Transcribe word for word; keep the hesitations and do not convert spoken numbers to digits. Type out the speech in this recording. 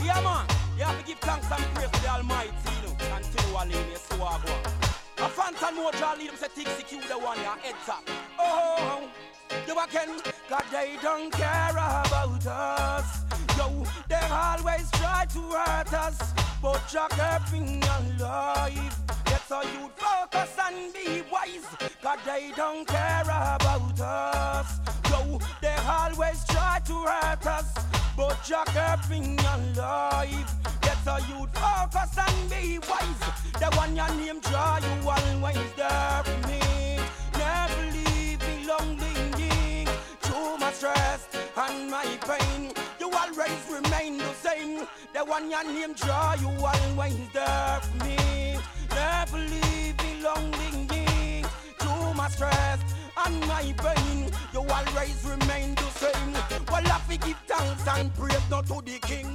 Yeah, man. You have to give thanks and praise to the Almighty, you know. Continually, yes, so I go. A Fanta Moja lead them say T C Q the one, yeah, head top. Oh, you again, God, they don't care about us. Yo, they always try to hurt us, but you're keeping alive. That's how you focus and be wise. God, they don't care about us. Yo, they always try to hurt us, but you're keeping alive. That's how you focus and be wise. The one your name draw, you always there for me. Never leave me lonely. Through my stress and my pain, you always remain the same. The one your name draw, you always there for me. Never leave me lonely. Through my stress and my pain, you always remain the same. Well, I fi give thanks and praise not to the King.